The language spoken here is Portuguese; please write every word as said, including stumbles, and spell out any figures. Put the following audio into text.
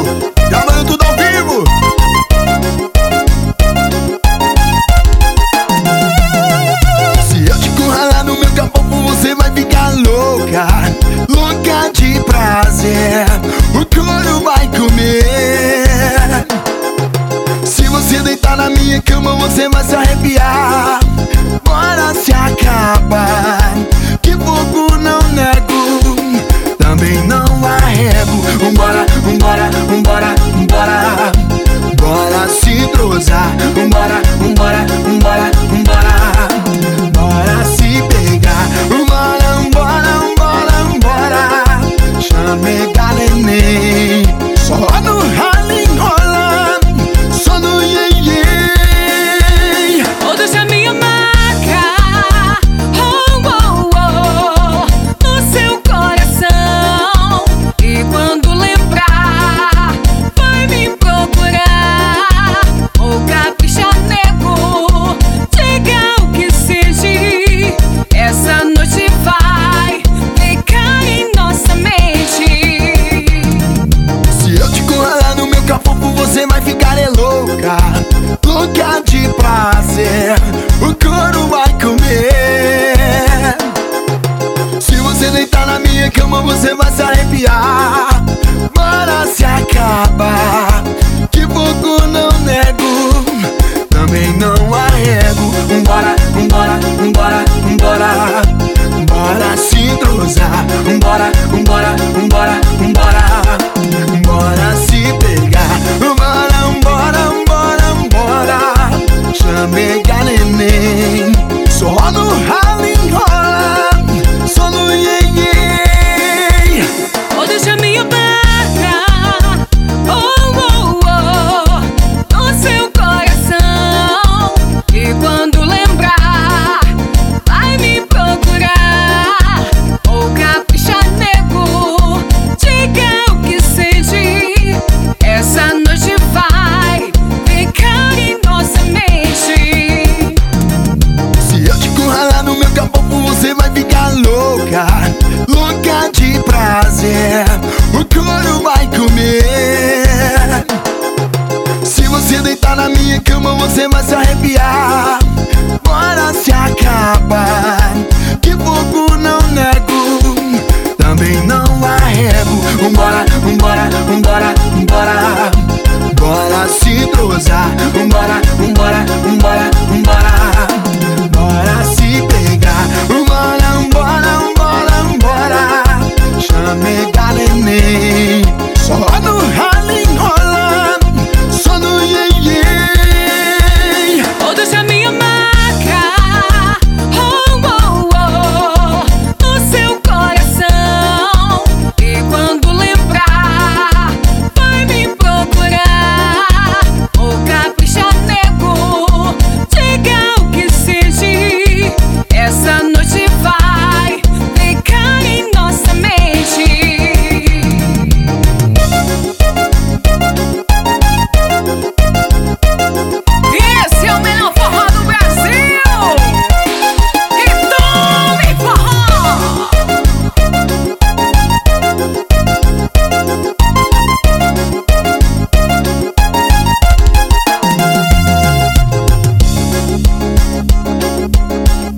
gravando tudo ao vivo. Se eu te encurralar no meu capô, você vai ficar louca, louca de prazer, o couro vai comer. Se você deitar na minha cama, você vai se arrepiar. Bora se acabar, que fogo não nego, também não arrego. Vambora, vambora, vambora, vambora, bora se entrosar. Vambora, vambora, vambora, vambora, bora se pegar. Vambora, vambora, vambora, vambora, chamega neném. Só no ralo enrola, só no iê iê. Oh, deixa a minha marca, oh, oh, oh, no seu coração. E quando lembrar, vai me procurar. Oh, capricha, nego, diga o que seja, essa noite vai ficar em nossa mente. Se eu te encurralar no meu capô, você vai ficar é louca, louca de prazer, o couro vai comer. Se você deitar na minha cama, você vai se arrepiar. Bora se acabar, que fogo não nego, também não arrego. Vambora, vambora, vambora, vambora, bora se entrosar. Vambora, vambora, vambora, vambora, bora se pegar. Vambora, vambora, vambora, vambora, chamega neném. Só no ralo enrola, só no iê iê. Oh, deixa a minha barra, oh, oh, oh, no seu coração. E quando lembrar, vai me procurar. Oh, capricha, nego, diga o que seja, essa noite vai ficar em nossa mente. Se eu te encurralar no meu capô, você vai ficar louca, louca de prazer, o couro vai comer. Se você deitar na minha cama, você vai se arrepiar. Bora se acabar, que fogo não nego, também não arrego. Vambora,